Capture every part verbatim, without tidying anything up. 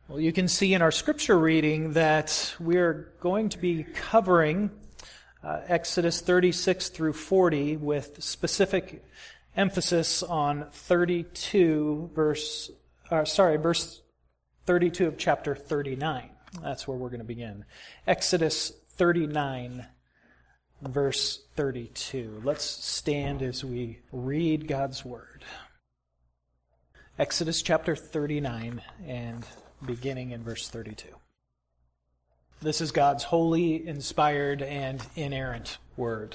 Well, you can see in our scripture reading that we're going to be covering uh, Exodus thirty-six through forty with specific emphasis on thirty-two verse, uh, sorry, verse thirty-two of chapter thirty-nine. That's where we're going to begin. Exodus thirty-nine, verse thirty-two. Let's stand as we read God's word. Exodus chapter thirty-nine and beginning in verse thirty-two. This is God's holy, inspired, and inerrant word.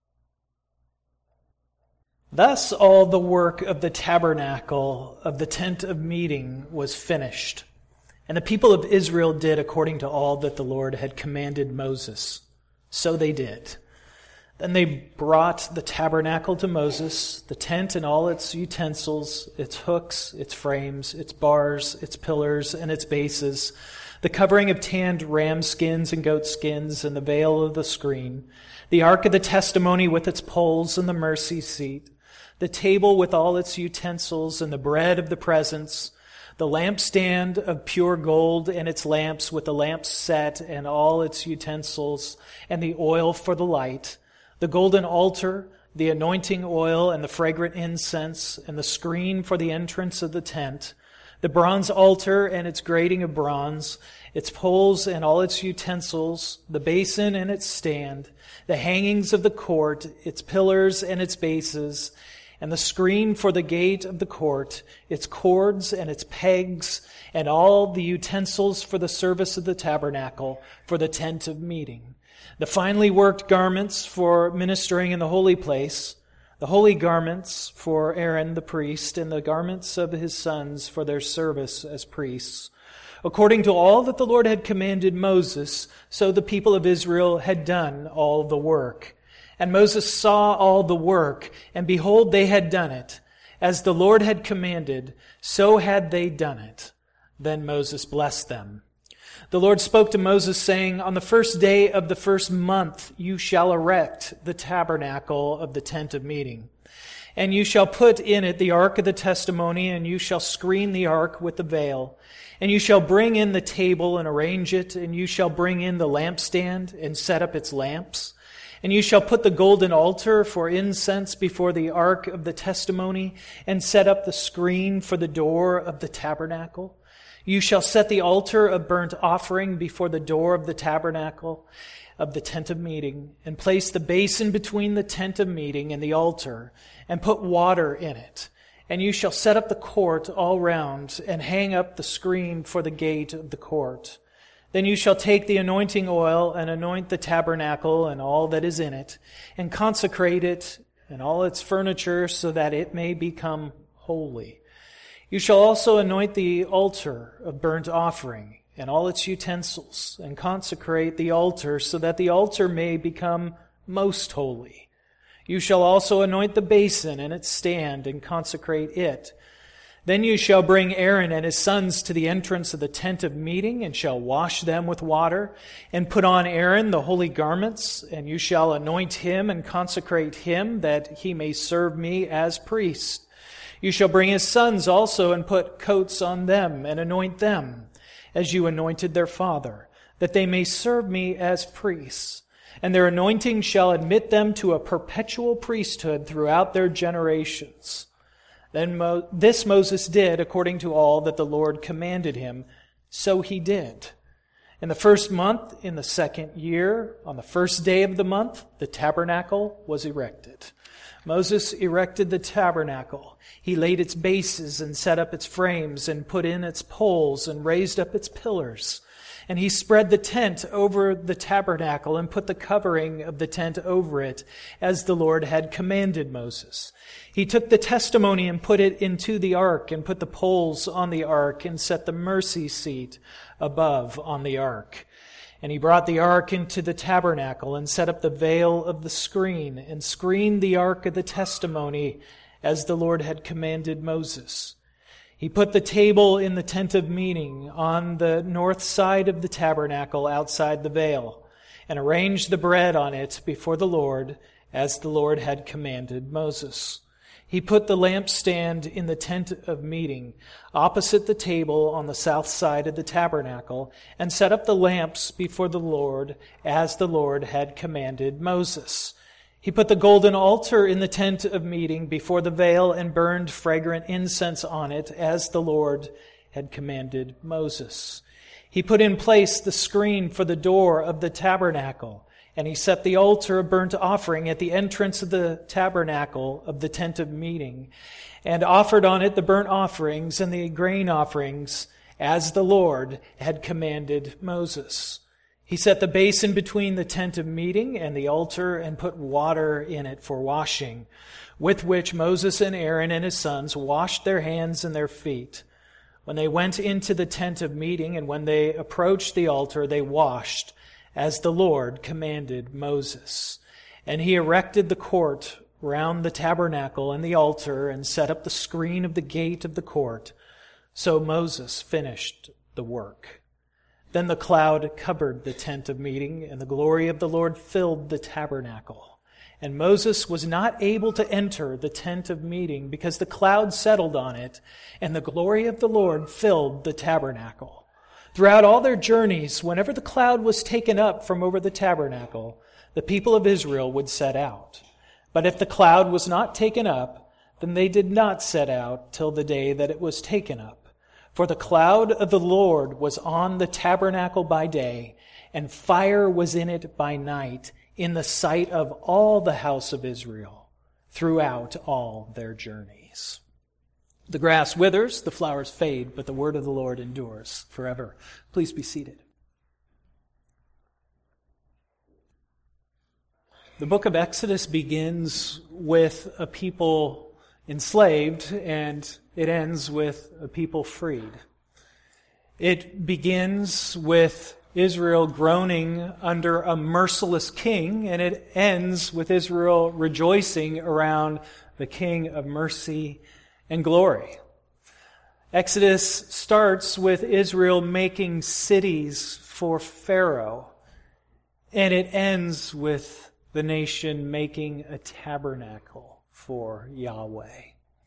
Thus all the work of the tabernacle of the tent of meeting was finished, and the people of Israel did according to all that the Lord had commanded Moses. So they did. Then they brought the tabernacle to Moses, the tent and all its utensils, its hooks, its frames, its bars, its pillars, and its bases, the covering of tanned ram skins and goat skins, and the veil of the screen, the ark of the testimony with its poles and the mercy seat, the table with all its utensils and the bread of the presence, the lampstand of pure gold and its lamps with the lamps set and all its utensils, and the oil for the light, the golden altar, the anointing oil and the fragrant incense, and the screen for the entrance of the tent, the bronze altar and its grating of bronze, its poles and all its utensils, the basin and its stand, the hangings of the court, its pillars and its bases, and the screen for the gate of the court, its cords and its pegs, and all the utensils for the service of the tabernacle, for the tent of meeting. The finely worked garments for ministering in the holy place, the holy garments for Aaron the priest, and the garments of his sons for their service as priests. According to all that the Lord had commanded Moses, so the people of Israel had done all the work. And Moses saw all the work, and behold, they had done it. As the Lord had commanded, so had they done it. Then Moses blessed them. The Lord spoke to Moses, saying, On the first day of the first month you shall erect the tabernacle of the tent of meeting. And you shall put in it the ark of the testimony, and you shall screen the ark with the veil. And you shall bring in the table and arrange it, and you shall bring in the lampstand and set up its lamps. And you shall put the golden altar for incense before the ark of the testimony, and set up the screen for the door of the tabernacle. You shall set the altar of burnt offering before the door of the tabernacle of the tent of meeting, and place the basin between the tent of meeting and the altar, and put water in it. And you shall set up the court all round, and hang up the screen for the gate of the court. Then you shall take the anointing oil, and anoint the tabernacle and all that is in it, and consecrate it and all its furniture, so that it may become holy. You shall also anoint the altar of burnt offering and all its utensils, and consecrate the altar so that the altar may become most holy. You shall also anoint the basin and its stand, and consecrate it. Then you shall bring Aaron and his sons to the entrance of the tent of meeting, and shall wash them with water, and put on Aaron the holy garments, and you shall anoint him and consecrate him, that he may serve me as priest. You shall bring his sons also, and put coats on them, and anoint them, as you anointed their father, that they may serve me as priests. And their anointing shall admit them to a perpetual priesthood throughout their generations. Then Mo- this Moses did according to all that the Lord commanded him, so he did. In the first month, in the second year, on the first day of the month, the tabernacle was erected. Moses erected the tabernacle. He laid its bases and set up its frames and put in its poles and raised up its pillars. And he spread the tent over the tabernacle and put the covering of the tent over it, as the Lord had commanded Moses. He took the testimony and put it into the ark, and put the poles on the ark, and set the mercy seat above on the ark. And he brought the ark into the tabernacle, and set up the veil of the screen, and screened the ark of the testimony, as the Lord had commanded Moses. He put the table in the tent of meeting on the north side of the tabernacle outside the veil, and arranged the bread on it before the Lord, as the Lord had commanded Moses. He put the lampstand in the tent of meeting, opposite the table on the south side of the tabernacle, and set up the lamps before the Lord, as the Lord had commanded Moses. He put the golden altar in the tent of meeting before the veil and burned fragrant incense on it, as the Lord had commanded Moses. He put in place the screen for the door of the tabernacle, and he set the altar of burnt offering at the entrance of the tabernacle of the tent of meeting, and offered on it the burnt offerings and the grain offerings, as the Lord had commanded Moses. He set the basin between the tent of meeting and the altar and put water in it for washing, with which Moses and Aaron and his sons washed their hands and their feet. When they went into the tent of meeting and when they approached the altar, they washed, as the Lord commanded Moses. And he erected the court round the tabernacle and the altar and set up the screen of the gate of the court. So Moses finished the work. Then the cloud covered the tent of meeting, and the glory of the Lord filled the tabernacle. And Moses was not able to enter the tent of meeting because the cloud settled on it, and the glory of the Lord filled the tabernacle. Throughout all their journeys, whenever the cloud was taken up from over the tabernacle, the people of Israel would set out. But if the cloud was not taken up, then they did not set out till the day that it was taken up. For the cloud of the Lord was on the tabernacle by day, and fire was in it by night, in the sight of all the house of Israel, throughout all their journeys. The grass withers, the flowers fade, but the word of the Lord endures forever. Please be seated. The book of Exodus begins with a people enslaved, and it ends with a people freed. It begins with Israel groaning under a merciless king, and it ends with Israel rejoicing around the King of mercy and glory. Exodus starts with Israel making cities for Pharaoh, and it ends with the nation making a tabernacle for Yahweh.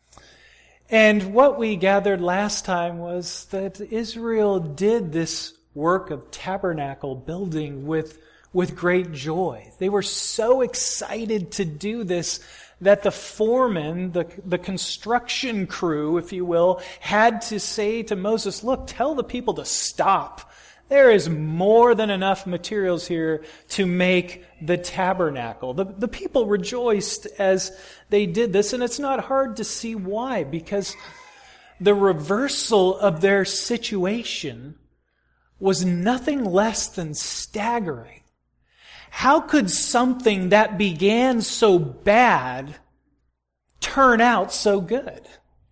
And what we gathered last time was that Israel did this work of tabernacle building with, with great joy. They were so excited to do this that the foreman, the, the construction crew, if you will, had to say to Moses, look, tell the people to stop. There is more than enough materials here to make the tabernacle. The, the people rejoiced as they did this, and it's not hard to see why, because the reversal of their situation was nothing less than staggering. How could something that began so bad turn out so good?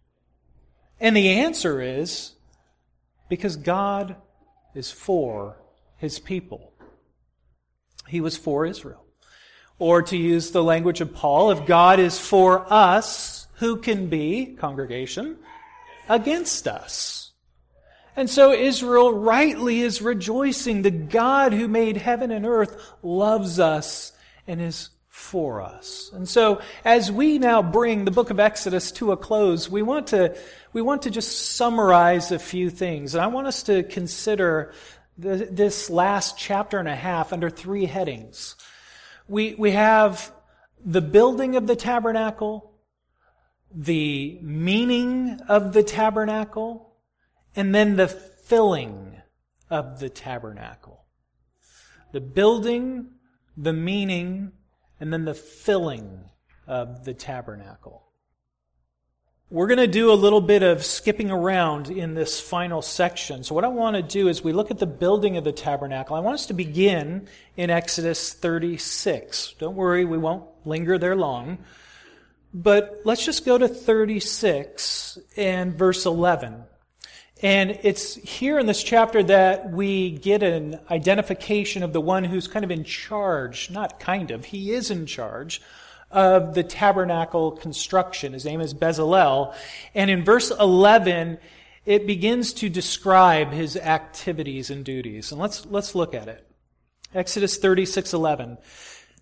And the answer is because God is for His people. He was for Israel. Or to use the language of Paul, if God is for us, who can be, congregation, against us? And so Israel rightly is rejoicing. The God who made heaven and earth loves us and is for us. And so as we now bring the book of Exodus to a close, we want to we want to just summarize a few things. And I want us to consider the, this last chapter and a half under three headings. We we have the building of the tabernacle, the meaning of the tabernacle, and then the filling of the tabernacle. The building, the meaning, and then the filling of the tabernacle. We're going to do a little bit of skipping around in this final section. So what I want to do is we look at the building of the tabernacle. I want us to begin in Exodus thirty-six. Don't worry, we won't linger there long. But let's just go to thirty-six and verse eleven. And it's here in this chapter that we get an identification of the one who's kind of in charge, not kind of, he is in charge of the tabernacle construction. His name is Bezalel. And in verse eleven, it begins to describe his activities and duties. And let's let's look at it. Exodus thirty-six eleven. It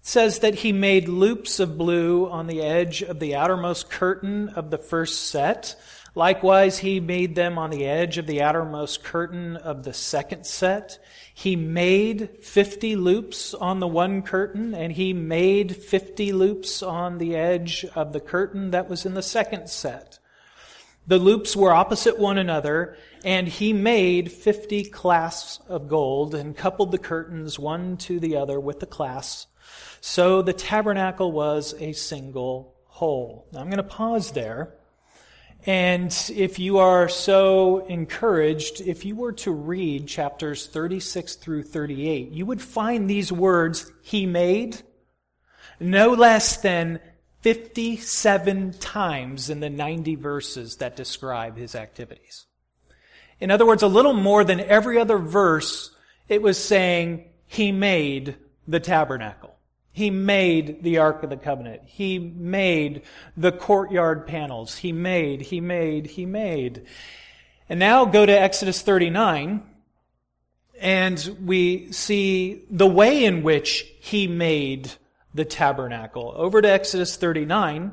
It says that he made loops of blue on the edge of the outermost curtain of the first set. Likewise, he made them on the edge of the outermost curtain of the second set. He made fifty loops on the one curtain, and he made fifty loops on the edge of the curtain that was in the second set. The loops were opposite one another, and he made fifty clasps of gold and coupled the curtains one to the other with the clasps. So the tabernacle was a single whole. Now I'm going to pause there. And if you are so encouraged, if you were to read chapters thirty-six through thirty-eight, you would find these words, he made, no less than fifty-seven times in the ninety verses that describe his activities. In other words, a little more than every other verse, it was saying, he made the tabernacle. He made the Ark of the Covenant. He made the courtyard panels. He made, he made, he made. And now go to Exodus thirty-nine, and we see the way in which he made the tabernacle. Over to Exodus thirty-nine,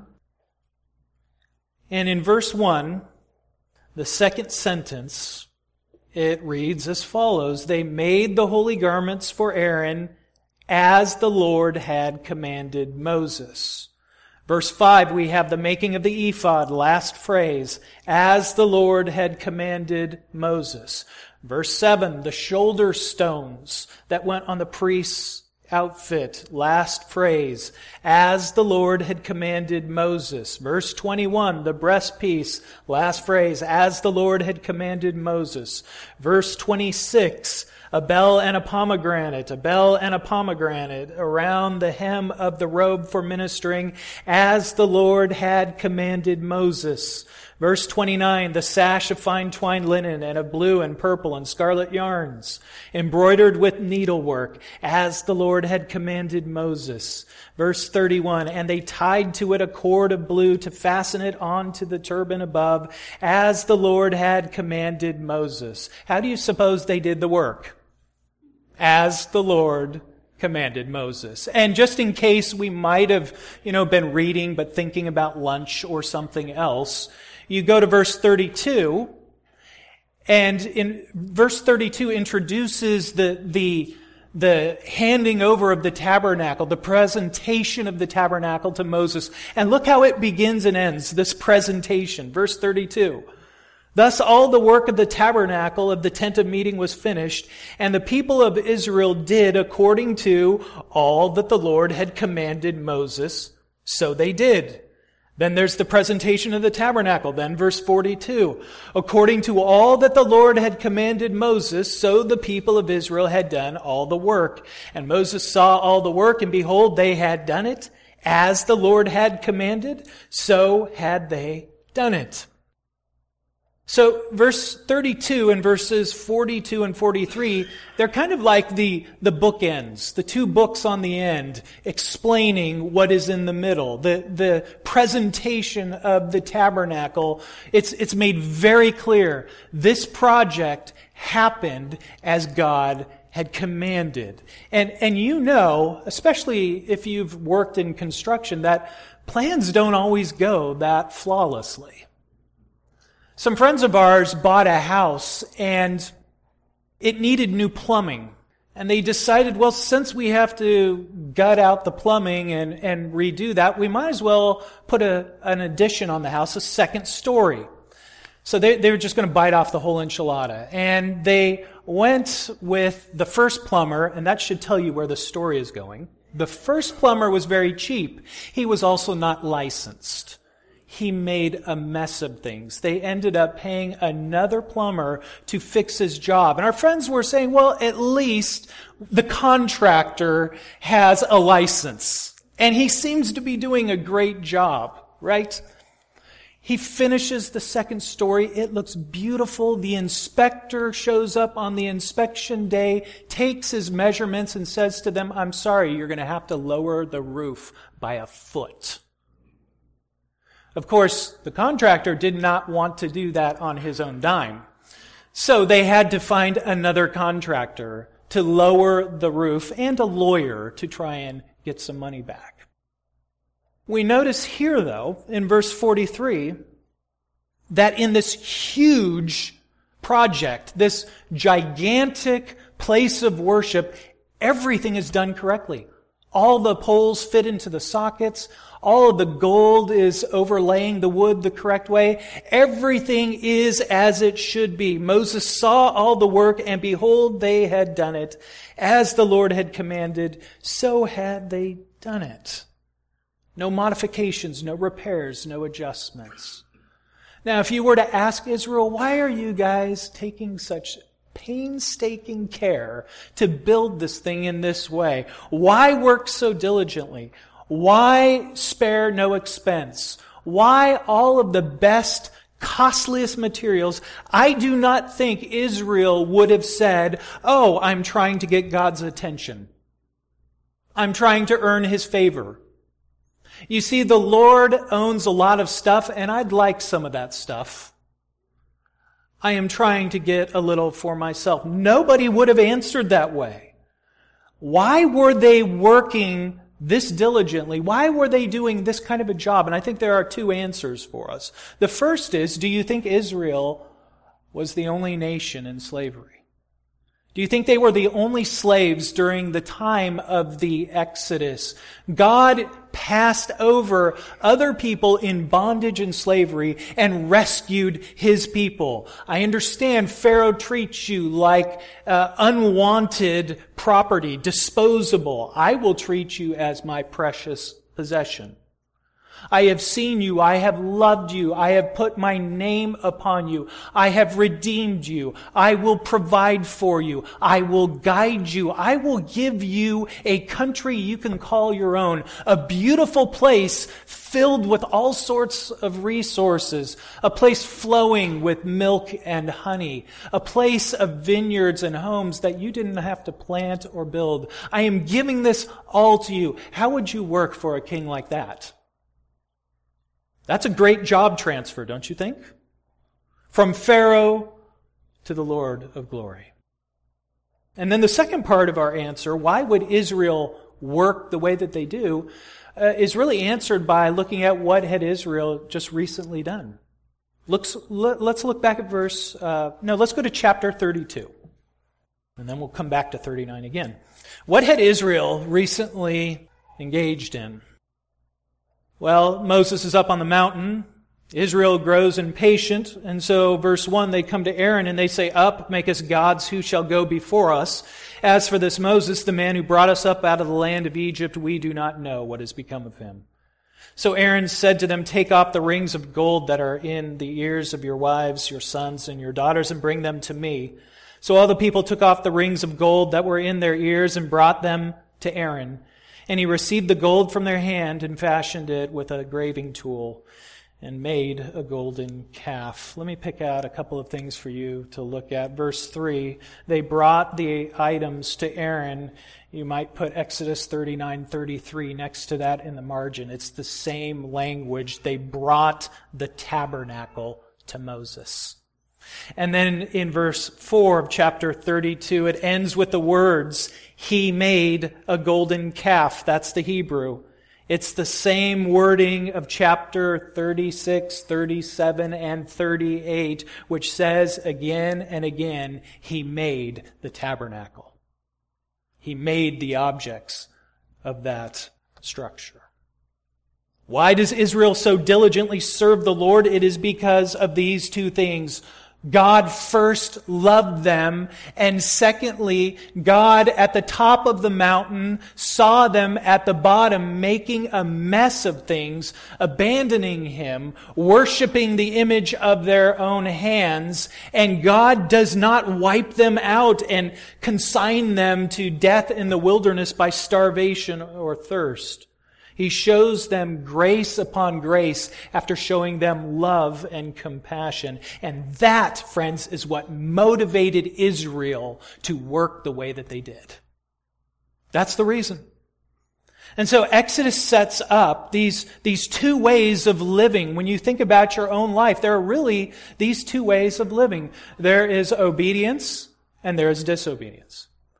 and in verse one, the second sentence, it reads as follows: They made the holy garments for Aaron as the Lord had commanded Moses. Verse five, we have the making of the ephod, last phrase, as the Lord had commanded Moses. Verse seven, the shoulder stones that went on the priest's outfit, last phrase, as the Lord had commanded Moses. Verse twenty-one, the breastpiece, last phrase, as the Lord had commanded Moses. Verse twenty-six, a bell and a pomegranate, a bell and a pomegranate around the hem of the robe for ministering, as the Lord had commanded Moses. Verse twenty-nine, the sash of fine twined linen and of blue and purple and scarlet yarns, embroidered with needlework, as the Lord had commanded Moses. Verse thirty-one, and they tied to it a cord of blue to fasten it onto the turban above, as the Lord had commanded Moses. How do you suppose they did the work? As the Lord commanded Moses. And just in case we might have, you know, been reading but thinking about lunch or something else, you go to verse thirty-two, and in verse thirty-two introduces the the the handing over of the tabernacle, the presentation of the tabernacle to Moses. And look how it begins and ends, this presentation. Verse thirty-two. Thus all the work of the tabernacle of the tent of meeting was finished, and the people of Israel did according to all that the Lord had commanded Moses, so they did. Then there's the presentation of the tabernacle. Then verse forty-two. According to all that the Lord had commanded Moses, so the people of Israel had done all the work. And Moses saw all the work, and behold, they had done it. As the Lord had commanded, so had they done it. So verse thirty-two and verses forty-two and forty-three, they're kind of like the, the bookends, the two books on the end, explaining what is in the middle. The, the presentation of the tabernacle, it's, it's made very clear. This project happened as God had commanded. And, and you know, especially if you've worked in construction, that plans don't always go that flawlessly. Some friends of ours bought a house and it needed new plumbing. And they decided, well, since we have to gut out the plumbing and, and redo that, we might as well put a, an addition on the house, a second story. So they, they were just going to bite off the whole enchilada. And they went with the first plumber, and that should tell you where the story is going. The first plumber was very cheap. He was also not licensed. He made a mess of things. They ended up paying another plumber to fix his job. And our friends were saying, well, at least the contractor has a license. And he seems to be doing a great job, right? He finishes the second story. It looks beautiful. The inspector shows up on the inspection day, takes his measurements and says to them, I'm sorry, you're going to have to lower the roof by a foot. Of course, the contractor did not want to do that on his own dime. So they had to find another contractor to lower the roof and a lawyer to try and get some money back. We notice here, though, in verse forty-three, that in this huge project, this gigantic place of worship, everything is done correctly. All the poles fit into the sockets. All of the gold is overlaying the wood the correct way. Everything is as it should be. Moses saw all the work, and behold, they had done it. As the Lord had commanded, so had they done it. No modifications, no repairs, no adjustments. Now, if you were to ask Israel, why are you guys taking such painstaking care to build this thing in this way? Why work so diligently? Why spare no expense? Why all of the best, costliest materials? I do not think Israel would have said, oh, I'm trying to get God's attention. I'm trying to earn His favor. You see, the Lord owns a lot of stuff, and I'd like some of that stuff. I am trying to get a little for myself. Nobody would have answered that way. Why were they working this diligently? Why were they doing this kind of a job? And I think there are two answers for us. The first is, do you think Israel was the only nation in slavery? Do you think they were the only slaves during the time of the Exodus? God passed over other people in bondage and slavery and rescued His people. I understand Pharaoh treats you like uh, unwanted property, disposable. I will treat you as my precious possession. I have seen you. I have loved you. I have put my name upon you. I have redeemed you. I will provide for you. I will guide you. I will give you a country you can call your own. A beautiful place filled with all sorts of resources. A place flowing with milk and honey. A place of vineyards and homes that you didn't have to plant or build. I am giving this all to you. How would you work for a king like that? That's a great job transfer, don't you think? From Pharaoh to the Lord of glory. And then the second part of our answer, why would Israel work the way that they do, uh, is really answered by looking at what had Israel just recently done. Looks, let, let's look back at verse, uh, no, let's go to chapter thirty-two. And then we'll come back to thirty-nine again. What had Israel recently engaged in? Well, Moses is up on the mountain. Israel grows impatient. And so, verse one, they come to Aaron and they say, up, make us gods who shall go before us. As for this Moses, the man who brought us up out of the land of Egypt, we do not know what has become of him. So Aaron said to them, take off the rings of gold that are in the ears of your wives, your sons, and your daughters, and bring them to me. So all the people took off the rings of gold that were in their ears and brought them to Aaron. And he received the gold from their hand and fashioned it with a graving tool and made a golden calf. Let me pick out a couple of things for you to look at. Verse three, they brought the items to Aaron. You might put Exodus thirty-nine thirty-three next to that in the margin. It's the same language. They brought the tabernacle to Moses. And then in verse four of chapter thirty-two, it ends with the words, he made a golden calf. That's the Hebrew. It's the same wording of chapter thirty-six, thirty-seven, and thirty-eight, which says again and again, he made the tabernacle. He made the objects of that structure. Why does Israel so diligently serve the Lord? It is because of these two things. God first loved them, and secondly, God at the top of the mountain saw them at the bottom making a mess of things, abandoning Him, worshiping the image of their own hands, and God does not wipe them out and consign them to death in the wilderness by starvation or thirst. He shows them grace upon grace after showing them love and compassion. And that, friends, is what motivated Israel to work the way that they did. That's the reason. And so Exodus sets up these, these two ways of living. When you think about your own life, there are really these two ways of living. There is obedience and there is disobedience.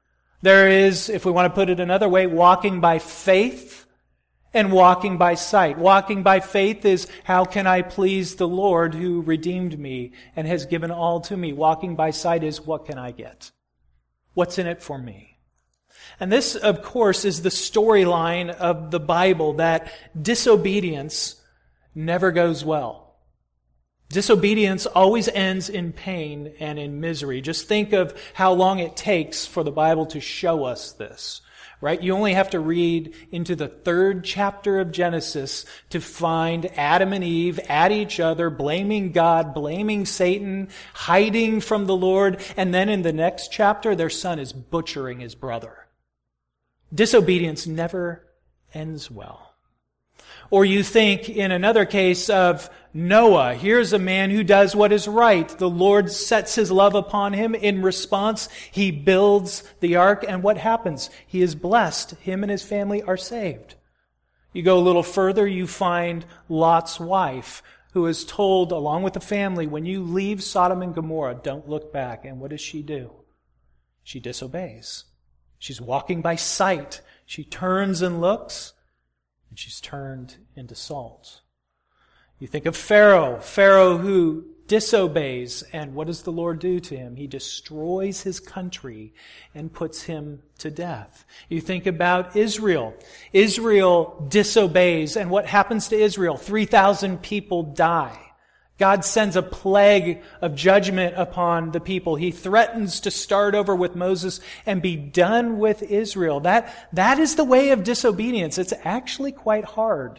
There is, if we want to put it another way, walking by faith and walking by sight. Walking by faith is, how can I please the Lord who redeemed me and has given all to me? Walking by sight is, what can I get? What's in it for me? And this, of course, is the storyline of the Bible, that disobedience never goes well. Disobedience always ends in pain and in misery. Just think of how long it takes for the Bible to show us this, right? You only have to read into the third chapter of Genesis to find Adam and Eve at each other, blaming God, blaming Satan, hiding from the Lord, and then in the next chapter, their son is butchering his brother. Disobedience never ends well. Or you think in another case of Noah. Here's a man who does what is right. The Lord sets His love upon him. In response, he builds the ark, and what happens? He is blessed. Him and his family are saved. You go a little further, you find Lot's wife, who is told, along with the family, when you leave Sodom and Gomorrah, don't look back. And what does she do? She disobeys. She's walking by sight. She turns and looks, and she's turned into salt. You think of Pharaoh, Pharaoh who disobeys, and what does the Lord do to him? He destroys his country and puts him to death. You think about Israel. Israel disobeys, and what happens to Israel? three thousand people die. God sends a plague of judgment upon the people. He threatens to start over with Moses and be done with Israel. That, that is the way of disobedience. It's actually quite hard.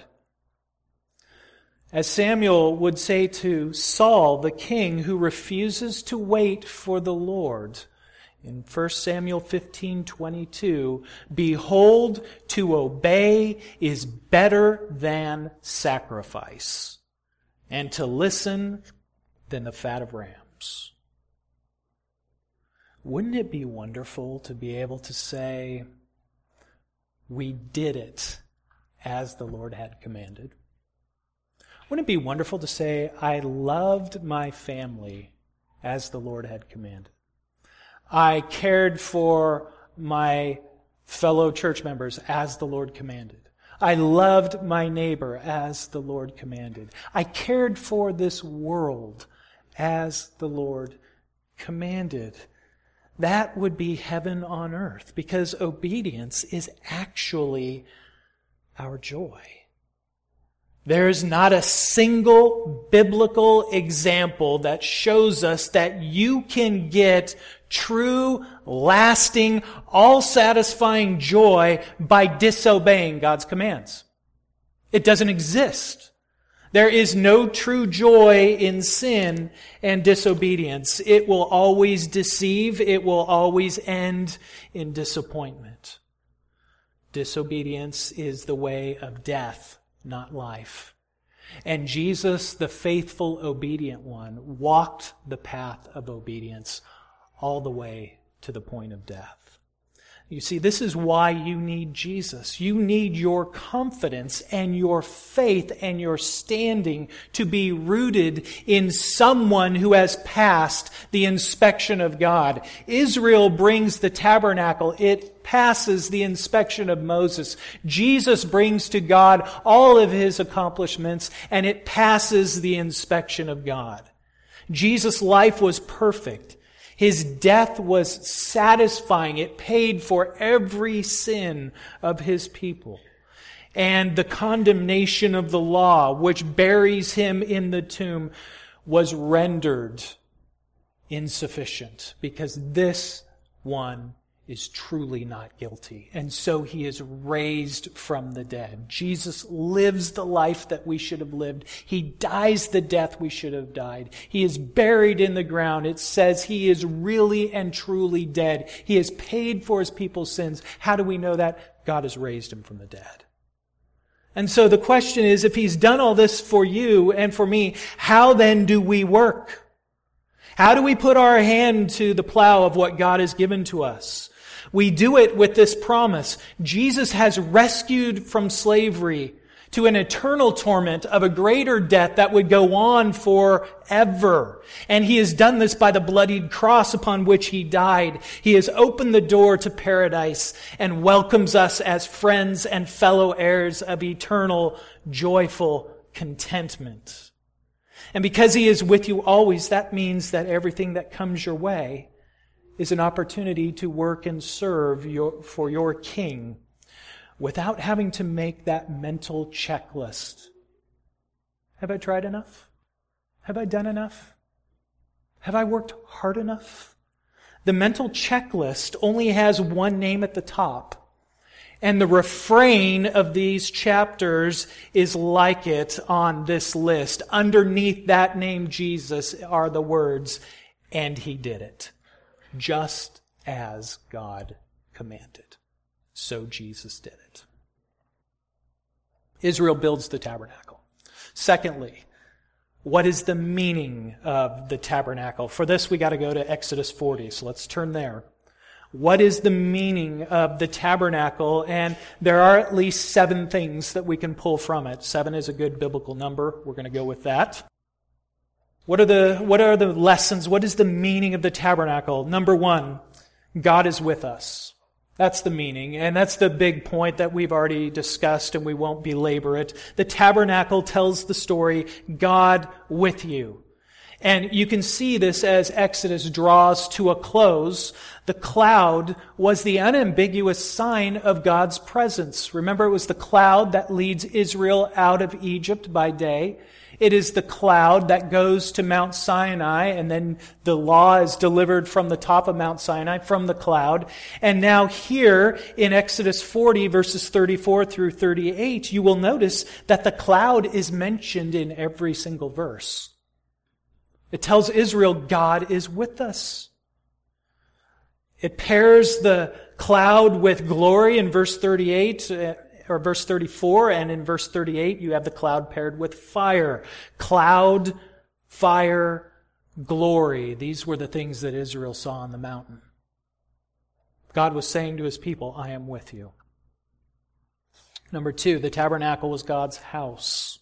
As Samuel would say to Saul, the king who refuses to wait for the Lord, in First Samuel fifteen twenty-two, behold, to obey is better than sacrifice, and to listen than the fat of rams. Wouldn't it be wonderful to be able to say, we did it as the Lord had commanded? Wouldn't it be wonderful to say, I loved my family as the Lord had commanded? I cared for my fellow church members as the Lord commanded. I loved my neighbor as the Lord commanded. I cared for this world as the Lord commanded. That would be heaven on earth, because obedience is actually our joy. There is not a single biblical example that shows us that you can get true, lasting, all-satisfying joy by disobeying God's commands. It doesn't exist. There is no true joy in sin and disobedience. It will always deceive. It will always end in disappointment. Disobedience is the way of death, not life. And Jesus, the faithful, obedient one, walked the path of obedience all the way to the point of death. You see, this is why you need Jesus. You need your confidence and your faith and your standing to be rooted in someone who has passed the inspection of God. Israel brings the tabernacle. It passes the inspection of Moses. Jesus brings to God all of His accomplishments, and it passes the inspection of God. Jesus' life was perfect. His death was satisfying. It paid for every sin of His people. And the condemnation of the law, which buries Him in the tomb, was rendered insufficient, because this one is truly not guilty. And so He is raised from the dead. Jesus lives the life that we should have lived. He dies the death we should have died. He is buried in the ground. It says He is really and truly dead. He has paid for His people's sins. How do we know that? God has raised Him from the dead. And so the question is, if He's done all this for you and for me, how then do we work? How do we put our hand to the plow of what God has given to us? We do it with this promise. Jesus has rescued from slavery to an eternal torment of a greater death that would go on forever. And he has done this by the bloodied cross upon which he died. He has opened the door to paradise and welcomes us as friends and fellow heirs of eternal, joyful contentment. And because he is with you always, that means that everything that comes your way is an opportunity to work and serve your, for your King, without having to make that mental checklist. Have I tried enough? Have I done enough? Have I worked hard enough? The mental checklist only has one name at the top. And the refrain of these chapters is like it on this list. Underneath that name, Jesus, are the words, and he did it. Just as God commanded. So Jesus did it. Israel builds the tabernacle. Secondly, what is the meaning of the tabernacle? For this, we got to go to Exodus forty, so let's turn there. What is the meaning of the tabernacle? And there are at least seven things that we can pull from it. Seven is a good biblical number. We're going to go with that. What are the, what are the lessons? What is the meaning of the tabernacle? Number one, God is with us. That's the meaning, and that's the big point that we've already discussed, and we won't belabor it. The tabernacle tells the story, God with you. And you can see this as Exodus draws to a close. The cloud was the unambiguous sign of God's presence. Remember, it was the cloud that leads Israel out of Egypt by day. It is the cloud that goes to Mount Sinai, and then the law is delivered from the top of Mount Sinai, from the cloud. And now here in Exodus forty, verses thirty-four through thirty-eight, you will notice that the cloud is mentioned in every single verse. It tells Israel, God is with us. It pairs the cloud with glory in verse thirty-eight, or verse thirty-four, and in verse thirty-eight you have the cloud paired with fire. Cloud, fire, glory. These were the things that Israel saw on the mountain. God was saying to his people, I am with you. Number two, the tabernacle was God's house.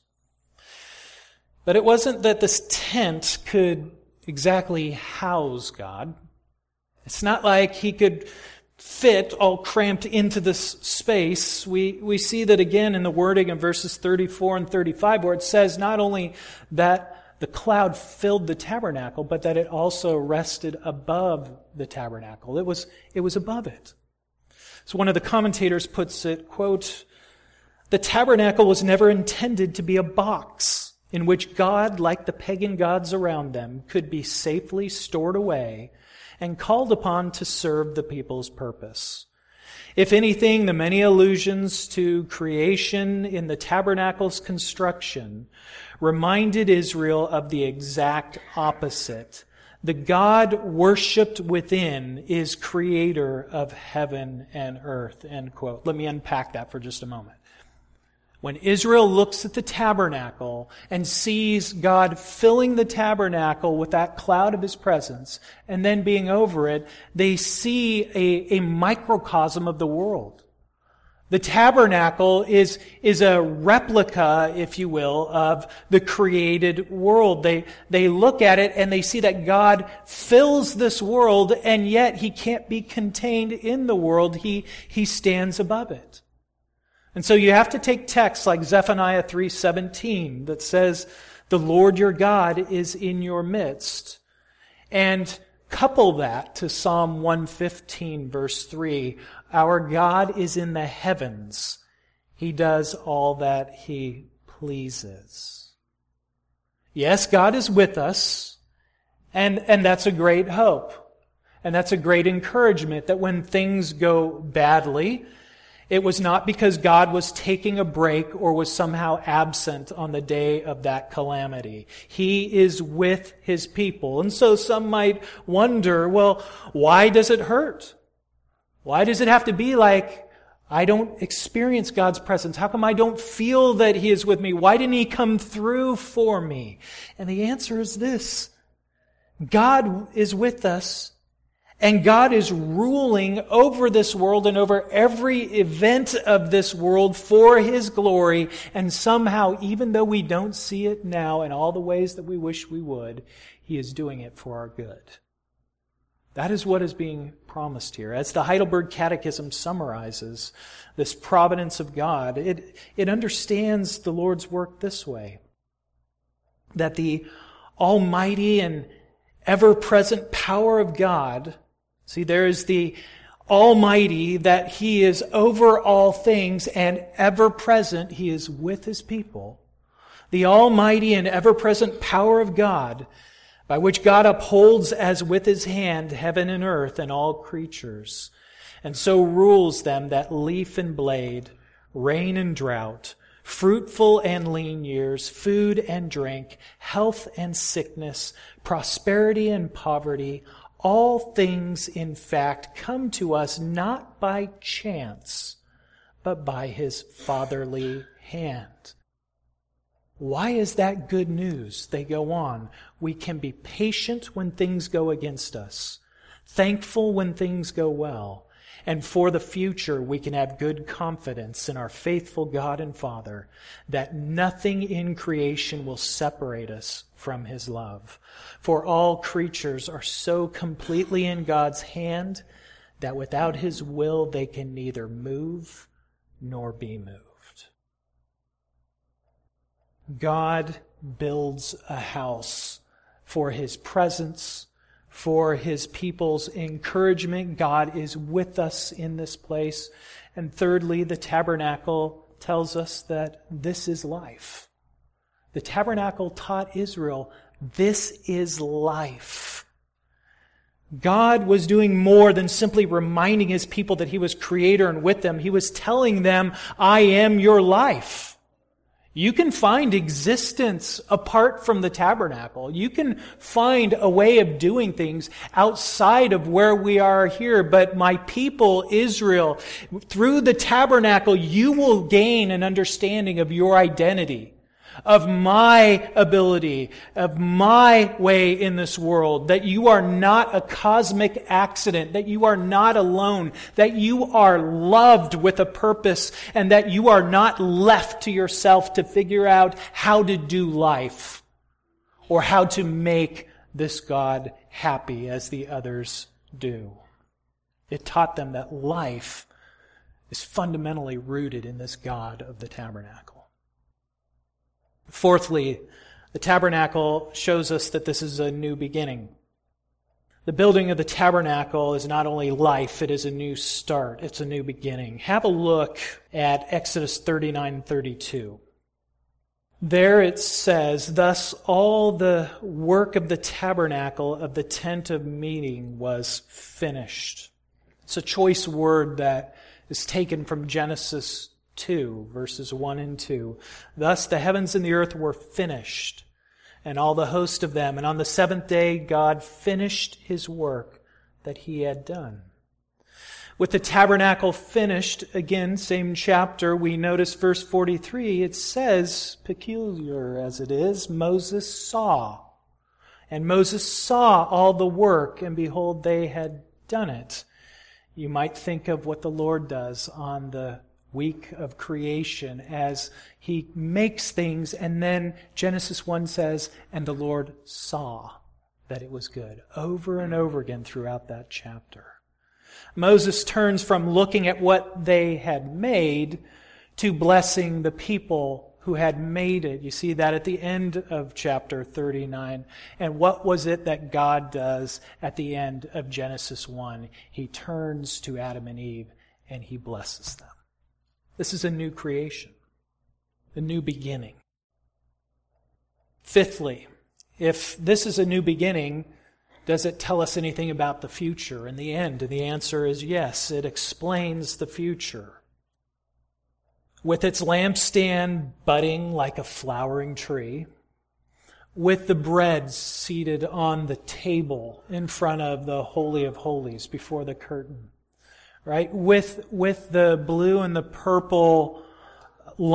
But it wasn't that this tent could exactly house God. It's not like he could fit all cramped into this space. We we see that again in the wording in verses thirty-four and thirty-five, where it says not only that the cloud filled the tabernacle, but that it also rested above the tabernacle. It was, it was above it. So one of the commentators puts it, quote, the tabernacle was never intended to be a box in which God, like the pagan gods around them, could be safely stored away and called upon to serve the people's purpose. If anything, the many allusions to creation in the tabernacle's construction reminded Israel of the exact opposite. The God worshipped within is creator of heaven and earth, end quote. Let me unpack that for just a moment. When Israel looks at the tabernacle and sees God filling the tabernacle with that cloud of his presence and then being over it, they see a, a microcosm of the world. The tabernacle is, is a replica, if you will, of the created world. They, they look at it and they see that God fills this world, and yet he can't be contained in the world. He, he stands above it. And so you have to take texts like Zephaniah three seventeen that says, the Lord your God is in your midst, and couple that to Psalm one fifteen verse three. Our God is in the heavens. He does all that he pleases. Yes, God is with us, and, and that's a great hope. And that's a great encouragement that when things go badly, it was not because God was taking a break or was somehow absent on the day of that calamity. He is with his people. And so some might wonder, well, why does it hurt? Why does it have to be like, I don't experience God's presence? How come I don't feel that he is with me? Why didn't he come through for me? And the answer is this: God is with us, And God is ruling over this world and over every event of this world for His glory. And somehow, even though we don't see it now in all the ways that we wish we would, He is doing it for our good. That is what is being promised here. As the Heidelberg Catechism summarizes this providence of God, it, it understands the Lord's work this way: that the almighty and ever-present power of God, see, there is the Almighty, that He is over all things, and ever-present, He is with His people. The almighty and ever-present power of God, by which God upholds as with His hand heaven and earth and all creatures, and so rules them that leaf and blade, rain and drought, fruitful and lean years, food and drink, health and sickness, prosperity and poverty, all things, in fact, come to us not by chance, but by His fatherly hand. Why is that good news? They go on. We can be patient when things go against us, thankful when things go well, and for the future we can have good confidence in our faithful God and Father that nothing in creation will separate us from His love. For all creatures are so completely in God's hand that without His will they can neither move nor be moved. God builds a house for His presence, for His people's encouragement. God is with us in this place. And thirdly, the tabernacle tells us that this is life. The tabernacle taught Israel, this is life. God was doing more than simply reminding His people that He was Creator and with them. He was telling them, I am your life. You can find existence apart from the tabernacle. You can find a way of doing things outside of where we are here. But my people, Israel, through the tabernacle, you will gain an understanding of your identity, of my ability, of my way in this world, that you are not a cosmic accident, that you are not alone, that you are loved with a purpose, and that you are not left to yourself to figure out how to do life or how to make this God happy as the others do. It taught them that life is fundamentally rooted in this God of the tabernacle. Fourthly, the tabernacle shows us that this is a new beginning. The building of the tabernacle is not only life, it is a new start. It's a new beginning. Have a look at Exodus thirty-nine thirty-two. There it says, thus all the work of the tabernacle of the tent of meeting was finished. It's a choice word that is taken from Genesis two, verses one and two. Thus the heavens and the earth were finished, and all the host of them. And on the seventh day God finished His work that He had done. With the tabernacle finished, again, same chapter, we notice verse forty-three, it says, peculiar as it is, Moses saw. And Moses saw all the work, and behold, they had done it. You might think of what the Lord does on the week of creation as He makes things, and then Genesis one says, and the Lord saw that it was good, over and over again throughout that chapter. Moses turns from looking at what they had made to blessing the people who had made it. You see that at the end of chapter thirty-nine. And what was it that God does at the end of Genesis one? He turns to Adam and Eve and He blesses them. This is a new creation, a new beginning. Fifthly, if this is a new beginning, does it tell us anything about the future and the end? And the answer is yes, it explains the future. With its lampstand budding like a flowering tree, with the bread seated on the table in front of the Holy of Holies before the curtain, right? With, with the blue and the purple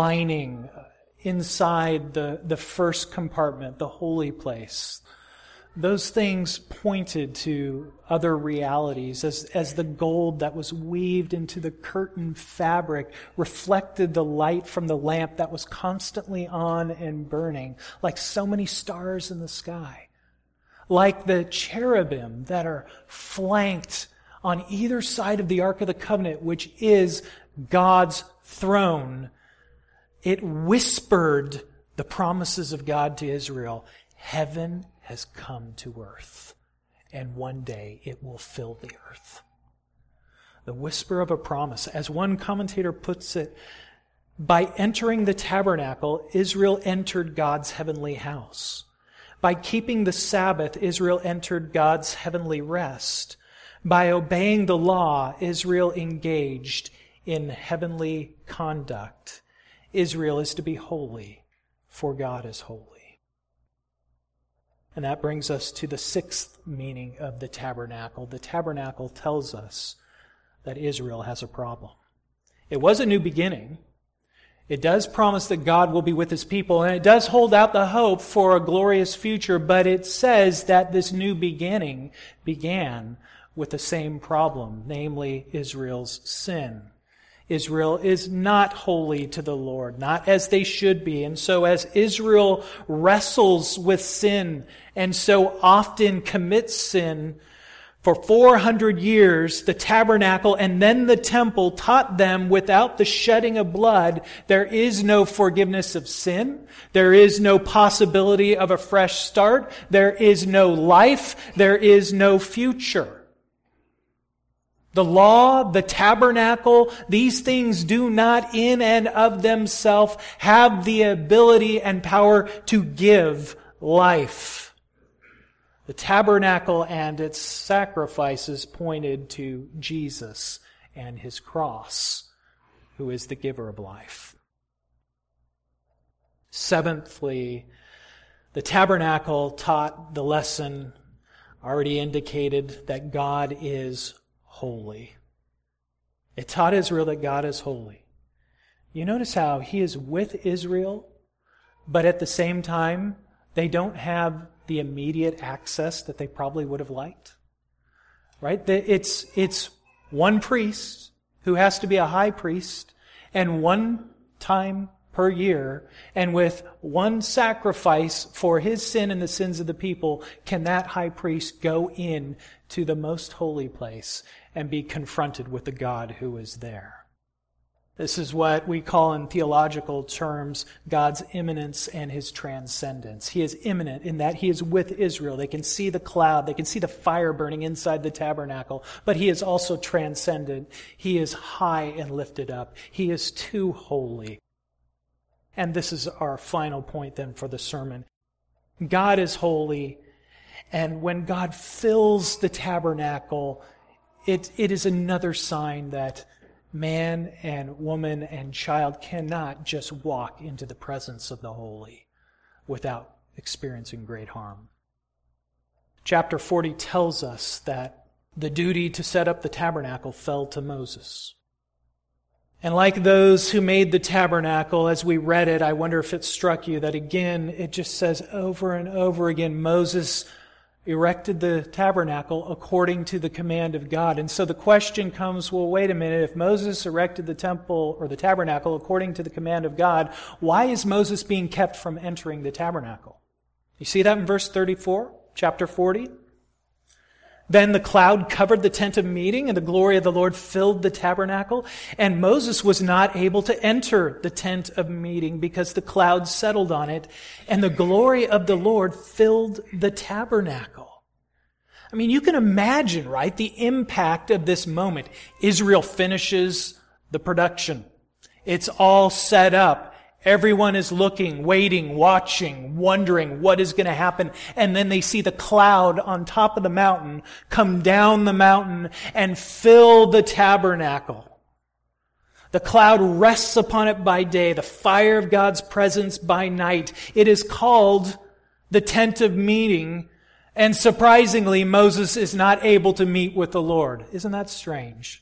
lining inside the, the first compartment, the holy place. those things pointed to other realities, as, as the gold that was weaved into the curtain fabric reflected the light from the lamp that was constantly on and burning, like so many stars in the sky. Like the cherubim that are flanked on either side of the Ark of the Covenant, which is God's throne. It whispered the promises of God to Israel. Heaven has come to earth, and one day it will fill the earth. The whisper of a promise. As one commentator puts it, by entering the tabernacle, Israel entered God's heavenly house. By keeping the Sabbath, Israel entered God's heavenly rest. By obeying the law, Israel engaged in heavenly conduct. Israel is to be holy, for God is holy. And that brings us to the sixth meaning of the tabernacle. The tabernacle tells us that Israel has a problem. It was a new beginning. It does promise that God will be with His people, and it does hold out the hope for a glorious future, but it says that this new beginning began with the same problem, namely Israel's sin. Israel is not holy to the Lord, not as they should be. And so as Israel wrestles with sin and so often commits sin, for four hundred years, the tabernacle and then the temple taught them without the shedding of blood, there is no forgiveness of sin. There is no possibility of a fresh start. There is no life. There is no future. The law, the tabernacle, these things do not in and of themselves have the ability and power to give life. The tabernacle and its sacrifices pointed to Jesus and His cross, who is the giver of life. Seventhly, the tabernacle taught the lesson already indicated that God is holy. It taught Israel that God is holy. You notice how He is with Israel, but at the same time, they don't have the immediate access that they probably would have liked. Right? It's, it's one priest who has to be a high priest, and one time per year, and with one sacrifice for his sin and the sins of the people, can that high priest go in to the most holy place and be confronted with the God who is there. This is what we call in theological terms God's immanence and His transcendence. He is immanent in that He is with Israel. They can see the cloud. They can see the fire burning inside the tabernacle. But He is also transcendent. He is high and lifted up. He is too holy. And this is our final point then for the sermon. God is holy, and when God fills the tabernacle, it, it is another sign that man and woman and child cannot just walk into the presence of the holy without experiencing great harm. Chapter forty tells us that the duty to set up the tabernacle fell to Moses. And like those who made the tabernacle, as we read it, I wonder if it struck you that again, it just says over and over again, Moses erected the tabernacle according to the command of God. And so the question comes, well, wait a minute, if Moses erected the temple or the tabernacle according to the command of God, why is Moses being kept from entering the tabernacle? You see that in verse thirty-four, chapter forty? Then the cloud covered the tent of meeting, and the glory of the Lord filled the tabernacle. And Moses was not able to enter the tent of meeting because the cloud settled on it, and the glory of the Lord filled the tabernacle. I mean, you can imagine, right, the impact of this moment. Israel finishes the production. It's all set up. Everyone is looking, waiting, watching, wondering what is going to happen. And then they see the cloud on top of the mountain come down the mountain and fill the tabernacle. The cloud rests upon it by day, the fire of God's presence by night. It is called the tent of meeting. And surprisingly, Moses is not able to meet with the Lord. Isn't that strange?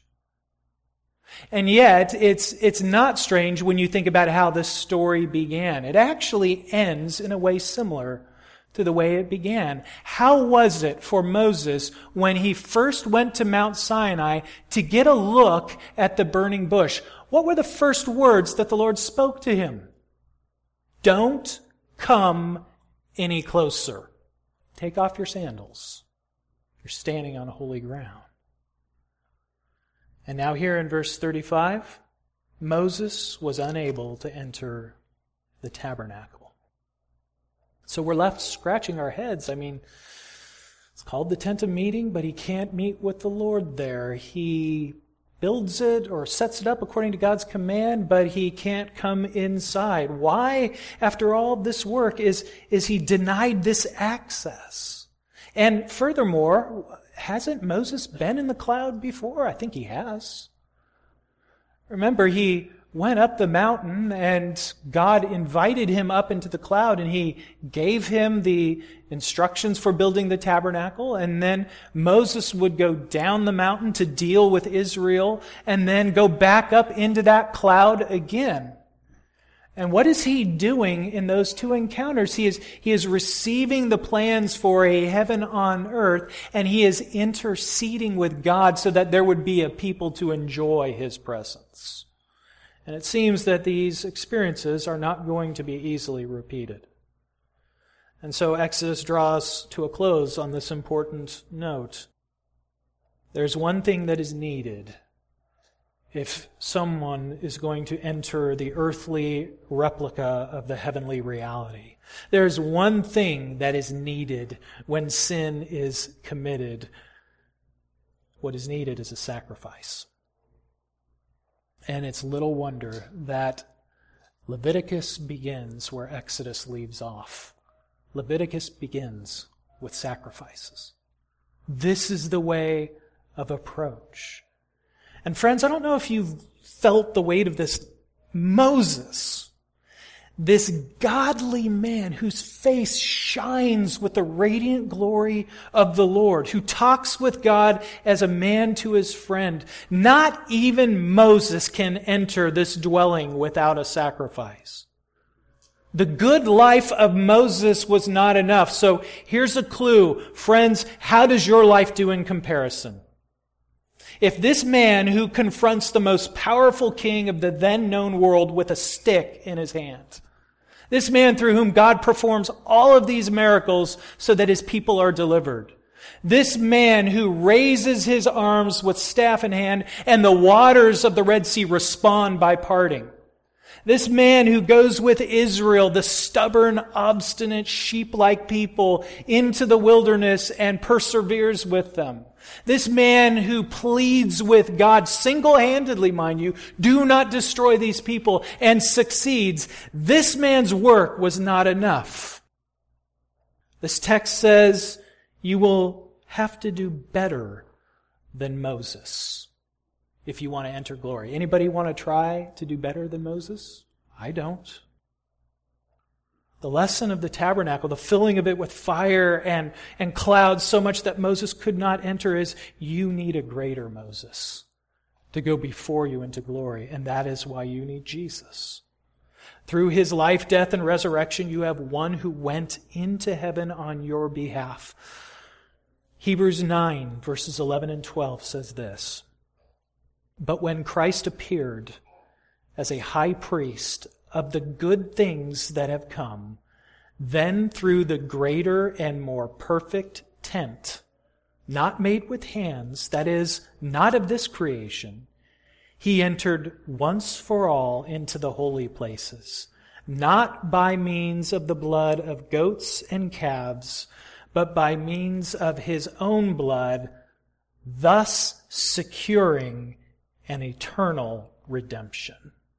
And yet, it's it's not strange when you think about how this story began. It actually ends in a way similar to the way it began. How was it for Moses when he first went to Mount Sinai to get a look at the burning bush? What were the first words that the Lord spoke to him? Don't come any closer. Take off your sandals. You're standing on holy ground. And now here in verse thirty-five, Moses was unable to enter the tabernacle. So we're left scratching our heads. I mean, it's called the tent of meeting, but he can't meet with the Lord there. He builds it or sets it up according to God's command, but he can't come inside. Why, after all this work, is, is he denied this access? And furthermore, hasn't Moses been in the cloud before? I think he has. Remember, he went up the mountain and God invited him up into the cloud and he gave him the instructions for building the tabernacle, and then Moses would go down the mountain to deal with Israel and then go back up into that cloud again. And what is he doing in those two encounters? He is, he is receiving the plans for a heaven on earth, and he is interceding with God so that there would be a people to enjoy his presence. And it seems that these experiences are not going to be easily repeated. And so Exodus draws to a close on this important note. There's one thing that is needed if someone is going to enter the earthly replica of the heavenly reality. There's one thing that is needed when sin is committed. What is needed is a sacrifice. And it's little wonder that Leviticus begins where Exodus leaves off. Leviticus begins with sacrifices. This is the way of approach. And friends, I don't know if you've felt the weight of this. Moses, this godly man whose face shines with the radiant glory of the Lord, who talks with God as a man to his friend. Not even Moses can enter this dwelling without a sacrifice. The good life of Moses was not enough. So here's a clue. Friends, how does your life do in comparison? If this man who confronts the most powerful king of the then known world with a stick in his hand, this man through whom God performs all of these miracles so that his people are delivered, this man who raises his arms with staff in hand and the waters of the Red Sea respond by parting, this man who goes with Israel, the stubborn, obstinate, sheep-like people, into the wilderness and perseveres with them. This man who pleads with God single-handedly, mind you, do not destroy these people, and succeeds. This man's work was not enough. This text says you will have to do better than Moses if you want to enter glory. Anybody want to try to do better than Moses? I don't. The lesson of the tabernacle, the filling of it with fire and, and clouds so much that Moses could not enter, is you need a greater Moses to go before you into glory. And that is why you need Jesus. Through his life, death, and resurrection, you have one who went into heaven on your behalf. Hebrews nine, verses eleven and twelve says this: "But when Christ appeared as a high priest of the good things that have come, then through the greater and more perfect tent, not made with hands, that is, not of this creation, he entered once for all into the holy places, not by means of the blood of goats and calves, but by means of his own blood, thus securing an eternal redemption."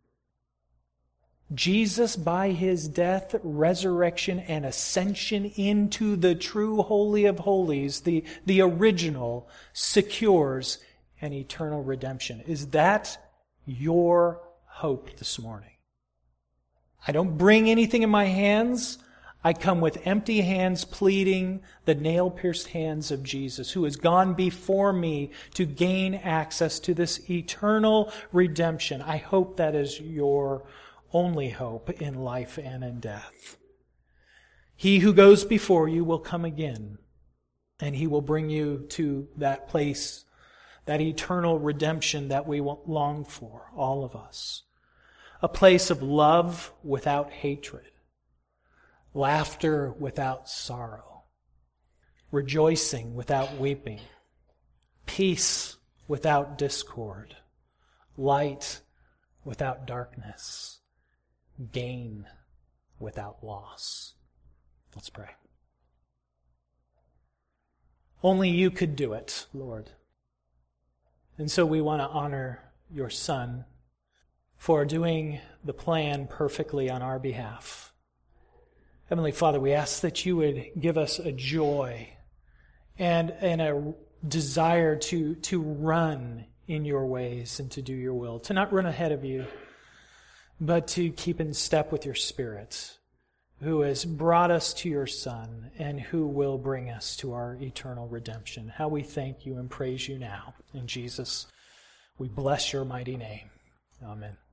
Jesus, by his death, resurrection, and ascension into the true Holy of Holies, the, the original, secures an eternal redemption. Is that your hope this morning? I don't bring anything in my hands. I come with empty hands, pleading the nail-pierced hands of Jesus, who has gone before me to gain access to this eternal redemption. I hope that is your only hope in life and in death. He who goes before you will come again, and he will bring you to that place, that eternal redemption that we long for, all of us. A place of love without hatred, laughter without sorrow, rejoicing without weeping, peace without discord, light without darkness, gain without loss. Let's pray. Only you could do it, Lord. And so we want to honor your Son for doing the plan perfectly on our behalf. Heavenly Father, we ask that you would give us a joy and, and a desire to, to run in your ways and to do your will, to not run ahead of you, but to keep in step with your Spirit, who has brought us to your Son and who will bring us to our eternal redemption. How we thank you and praise you now. In Jesus, we bless your mighty name. Amen.